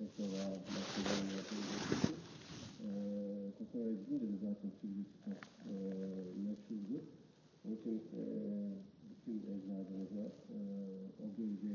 Kosova, Makedonya, Kosova'ya gidince de zaten Sivris'te meşhurdu. Onun için bütün ecdadımıza o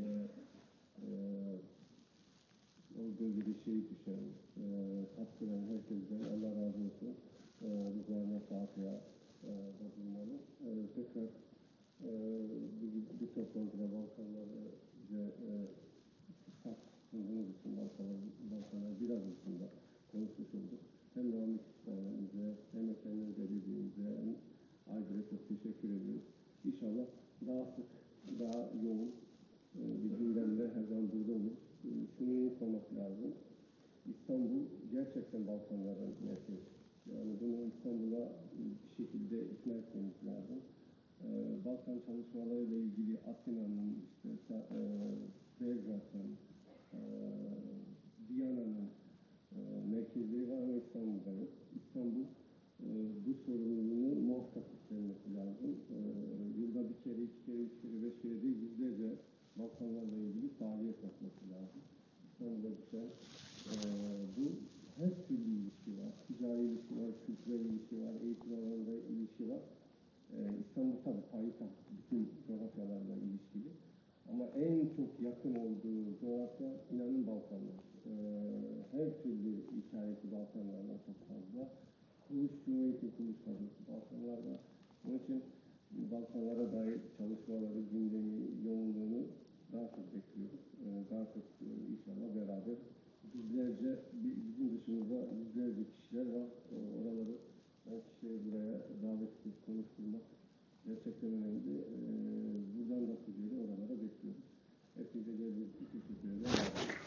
bölgede şehit düşen, katkı veren herkesten Allah razı olsun. Üzerine Fatiha da bulunmalı. Tekrar bu toplantıda Balkanları bize sunduğunuz için Balkanlar biraz üstünde konuşmuş olduk. Hem Rahmet İsmail'imize hem Efendim Belediye'mize hem Aydır'a çok teşekkür ediyoruz. İnşallah daha sık, daha yoğun bir gündemle her zaman burada olur. Şunu unutmamak lazım. İstanbul gerçekten Balkanların merkezi. Yani bunu İstanbul'a bir şekilde ikna etmemiz lazım. Balkan çalışmalarıyla ilgili Atina'nın, işte, Belgrad'ın, Viyana'nın merkezleri var ama İstanbul'da yok. İstanbul bu sorumluluğunu muhakkak üstlenmesi lazım. Yılda bir kere, iki kere, üç kere, beş kere değil, yüzlerce Balkanlarla ilgili faaliyet yapması lazım. İstanbul'a düşen bu her türlü ilişki var. Ticari ilişki var, kültürel ilişki var, eğitim alanında ilişki var. İstanbul tabii payitaht, bütün coğrafyalarla ilişkili. Ama en çok yakın olduğu coğrafya inanın Balkanlar. Her türlü hikayesi Balkanlarla çok fazla. Cumhuriyet'in kuruluş kadrosu Balkanlarla. Onun için Balkanlara dair çalışmaları, gündemi, yoğunluğunu daha çok bekliyoruz. Daha çok inşallah beraber yüzlerce, bizim dışımızda yüzlerce kişiler var. Oraları, o kişileri buraya davet edip konuşturmak gerçekten önemli. Buradan da sizleri oralara bekliyoruz. Hepinize geldiğiniz için teşekkür ederim.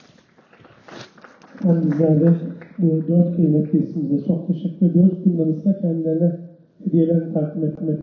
Bizler de bu 4 kıymetli ismimize çok teşekkür ediyoruz. Bundan sonra kendilerine hediyelerini takdim etmek